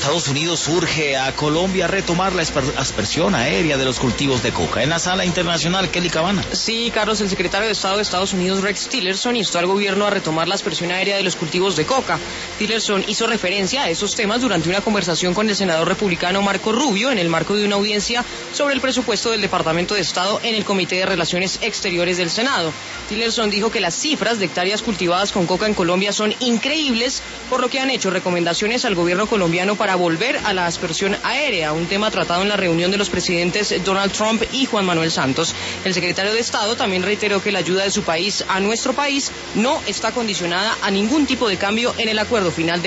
Estados Unidos urge a Colombia a retomar la aspersión aérea de los cultivos de coca. En la sala internacional, Kelly Cabana. Sí, Carlos, el secretario de Estado de Estados Unidos, Rex Tillerson, instó al gobierno a retomar la aspersión aérea de los cultivos de coca. Tillerson hizo referencia a esos temas durante una conversación con el senador republicano Marco Rubio en el marco de una audiencia sobre el presupuesto del Departamento de Estado en el Comité de Relaciones Exteriores del Senado. Tillerson dijo que las cifras de hectáreas cultivadas con coca en Colombia son increíbles, por lo que han hecho recomendaciones al gobierno colombiano para volver a la aspersión aérea, un tema tratado en la reunión de los presidentes Donald Trump y Juan Manuel Santos. El secretario de Estado también reiteró que la ayuda de su país a nuestro país no está condicionada a ningún tipo de cambio en el acuerdo final de